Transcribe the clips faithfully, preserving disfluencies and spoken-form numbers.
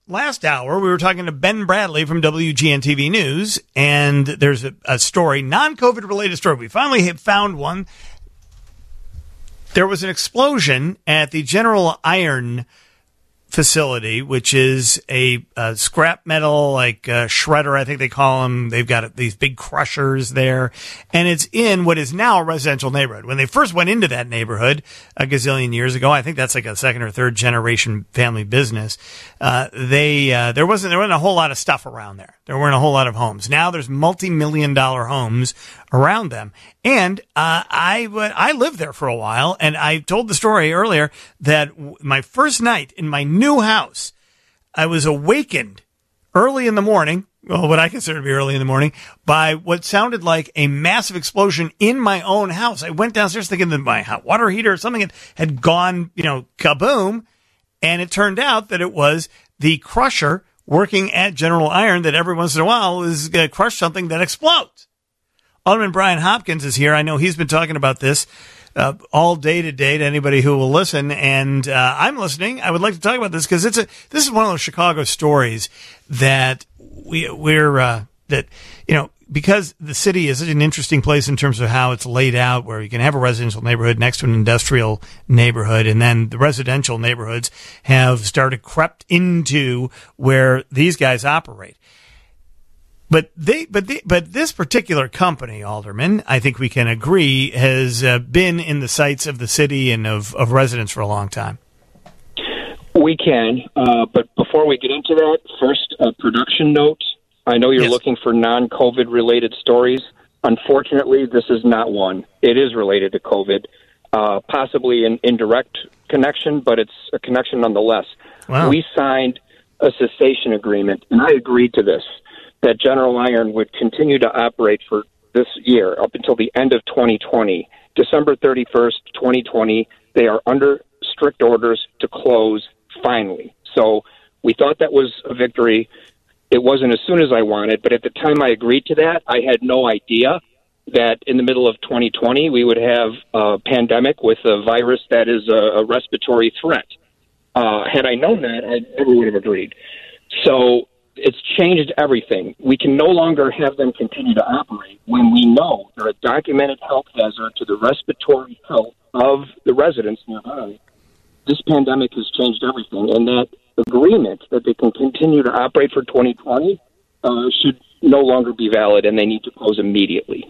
last hour, we were talking to Ben Bradley from W G N T V News, and there's a, a story, non-COVID related story. We finally have found one. There was an explosion at the General Iron facility, which is a, a scrap metal, like uh, shredder, I think they call them. They've got these big crushers there, and it's in what is now a residential neighborhood. When they first went into that neighborhood a gazillion years ago, I think that's like a second or third generation family business. Uh, they uh, there wasn't there wasn't a whole lot of stuff around there. There weren't a whole lot of homes. Now there's multi-million dollar homes around them. And uh, I I lived there for a while, and I told the story earlier that w- my first night in my new house, I was awakened early in the morning, well, what I consider to be early in the morning, by what sounded like a massive explosion in my own house. I went downstairs thinking that my hot water heater or something had, had gone, you know, kaboom, and it turned out that it was the crusher working at General Iron that every once in a while is going to crush something that explodes. Alderman Brian Hopkins is here. I know he's been talking about this uh, all day today to anybody who will listen, and uh, I'm listening. I would like to talk about this because it's a this is one of those Chicago stories that we we're uh, that you know because the city is such an interesting place in terms of how it's laid out, where you can have a residential neighborhood next to an industrial neighborhood, and then the residential neighborhoods have started crept into where these guys operate. But they, but they, but this particular company, Alderman, I think we can agree, has uh, been in the sights of the city and of, of residents for a long time. We can, uh, but before we get into that, first a production note. I know you're yes. looking for non-COVID related stories. Unfortunately, this is not one. It is related to COVID, uh, possibly an indirect connection, but it's a connection nonetheless. Wow. We signed a cessation agreement, and I agreed to this, that General Iron would continue to operate for this year up until the end of twenty twenty. December thirty-first, twenty twenty, they are under strict orders to close finally. So we thought that was a victory. It wasn't as soon as I wanted, but at the time I agreed to that, I had no idea that in the middle of twenty twenty we would have a pandemic with a virus that is a, a respiratory threat. Uh, had I known that, I never would have agreed. So it's changed everything. We can no longer have them continue to operate when we know they're a documented health hazard to the respiratory health of the residents nearby. This pandemic has changed everything, and that agreement that they can continue to operate for twenty twenty uh, should no longer be valid, and they need to close immediately.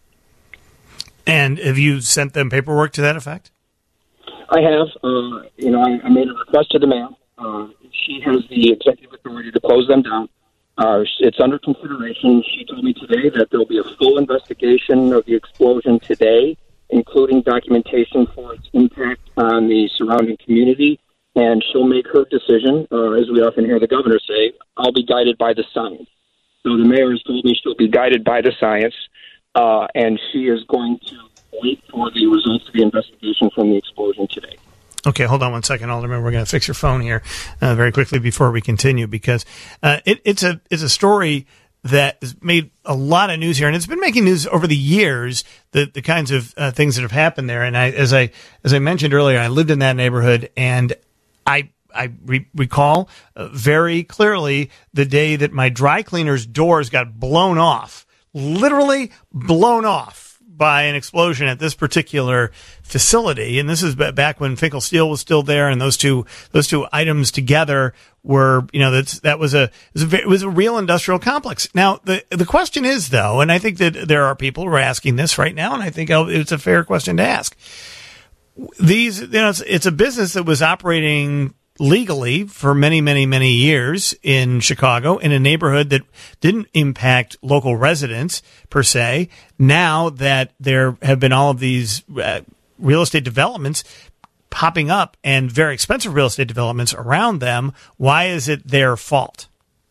And have you sent them paperwork to that effect? I have. Uh, you know, I, I made a request to the mayor. Uh, she has the executive authority to close them down. Uh, it's under consideration. She told me today that there will be a full investigation of the explosion today, including documentation for its impact on the surrounding community, and she'll make her decision. Uh, as we often hear the governor say, I'll be guided by the science. So the mayor has told me she'll be guided by the science, uh, and she is going to wait for the results of the investigation from the explosion today. Okay, hold on one second, Alderman. We're going to fix your phone here uh, very quickly before we continue, because uh, it, it's a it's a story that has made a lot of news here, and it's been making news over the years. The the kinds of uh, things that have happened there, and I, as I as I mentioned earlier, I lived in that neighborhood, and I I re- recall uh, very clearly the day that my dry cleaner's doors got blown off, literally blown off by an explosion at this particular facility. And this is back when Finkel Steel was still there, and those two those two items together were, you know, that's that was a it was a, it was a real industrial complex. Now the the question is, though, and I think that there are people who are asking this right now, and I think it's a fair question to ask. These, you know, it's, it's a business that was operating legally for many, many, many years in Chicago in a neighborhood that didn't impact local residents per se. Now that there have been all of these uh, real estate developments popping up and very expensive real estate developments around them, why is it their fault?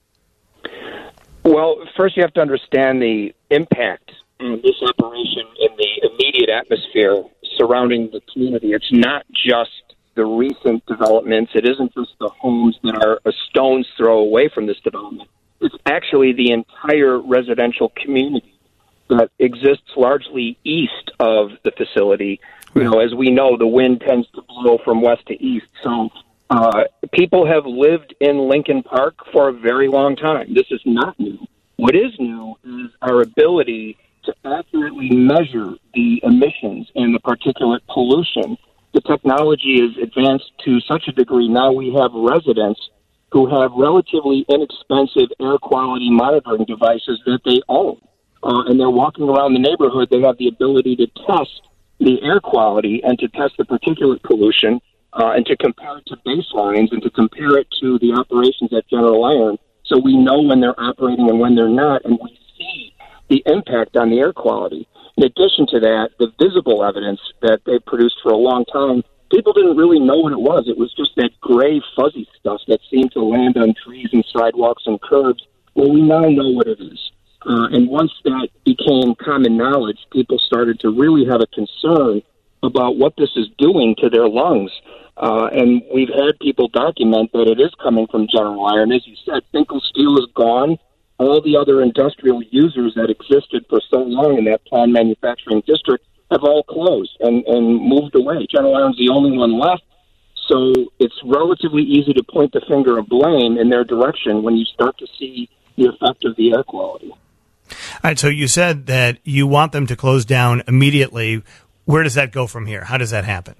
Well, first you have to understand the impact of this operation in the immediate atmosphere surrounding the community. It's not just the recent developments. It isn't just the homes that are a stone's throw away from this development. It's actually the entire residential community that exists largely east of the facility. You know, as we know, the wind tends to blow from west to east. So Uh, people have lived in Lincoln Park for a very long time. This is not new. What is new is our ability to accurately measure the emissions and the particulate pollution. The technology is advanced to such a degree now we have residents who have relatively inexpensive air quality monitoring devices that they own. Uh, and they're walking around the neighborhood. They have the ability to test the air quality and to test the particulate pollution uh, and to compare it to baselines and to compare it to the operations at General Iron. So we know when they're operating and when they're not, and we see the impact on the air quality. In addition to that, the visible evidence that they've produced for a long time, people didn't really know what it was. It was just that gray, fuzzy stuff that seemed to land on trees and sidewalks and curbs. Well, we now know what it is. Uh, and once that became common knowledge, people started to really have a concern about what this is doing to their lungs. Uh, and we've had people document that it is coming from General Iron. As you said, Finkel Steel is gone. All the other industrial users that existed for so long in that plant manufacturing district have all closed and, and moved away. General Iron's the only one left. So it's relatively easy to point the finger of blame in their direction when you start to see the effect of the air quality. All right, so you said that you want them to close down immediately. Where does that go from here? How does that happen?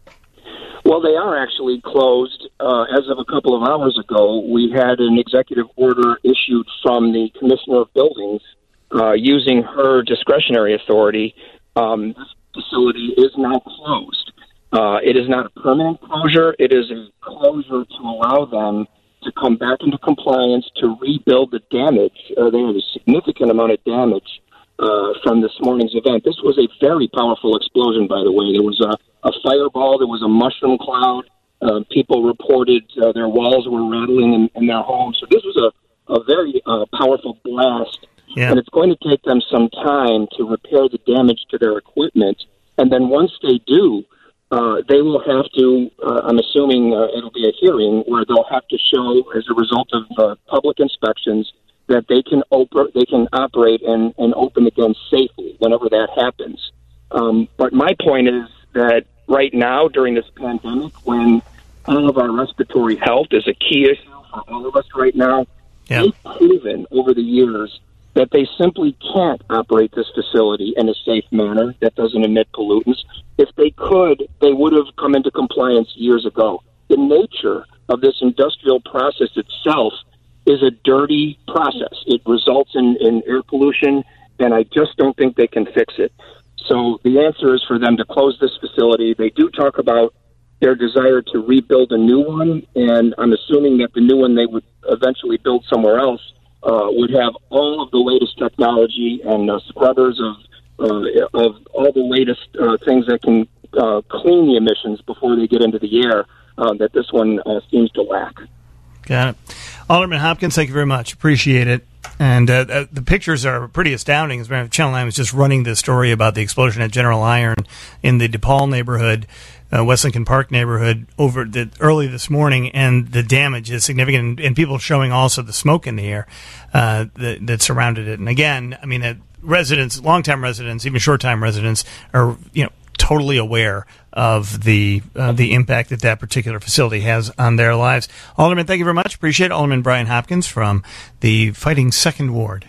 Well, they are actually closed. Uh, as of a couple of hours ago, we had an executive order issued from the Commissioner of Buildings uh, using her discretionary authority. Um, this facility is now closed. Uh, it is not a permanent closure. It is a closure to allow them to come back into compliance, to rebuild the damage. Uh, they had a significant amount of damage uh, from this morning's event. This was a very powerful explosion, by the way. There was a, a fireball. There was a mushroom cloud. Uh, people reported uh, their walls were rattling in, in their homes. So this was a, a very uh, powerful blast. Yeah. And it's going to take them some time to repair the damage to their equipment. And then once they do, uh, they will have to, uh, I'm assuming uh, it'll be a hearing where they'll have to show, as a result of uh, public inspections, that they can op- they can operate and, and open again safely whenever that happens. Um, but my point is that right now, during this pandemic, when all of our respiratory health is a key issue for all of us right now, yeah. they've proven over the years that they simply can't operate this facility in a safe manner that doesn't emit pollutants. If they could, they would have come into compliance years ago. The nature of this industrial process itself is a dirty process. It results in, in air pollution, and I just don't think they can fix it. So the answer is for them to close this facility. They do talk about their desire to rebuild a new one, and I'm assuming that the new one they would eventually build somewhere else uh, would have all of the latest technology and uh, scrubbers of uh, of all the latest uh, things that can uh, clean the emissions before they get into the air uh, that this one uh, seems to lack. Got it. Alderman Hopkins, thank you very much. Appreciate it. And uh, uh, the pictures are pretty astounding. As Channel nine was just running this story about the explosion at General Iron in the DePaul neighborhood, uh, West Lincoln Park neighborhood, over the, early this morning, and the damage is significant. And, and people showing also the smoke in the air uh, that, that surrounded it. And again, I mean, uh, residents, long-time residents, even short-time residents, are you know totally aware of the uh, the impact that that particular facility has on their lives. Alderman, thank you very much. Appreciate it. Alderman Brian Hopkins from the Fighting Second Ward.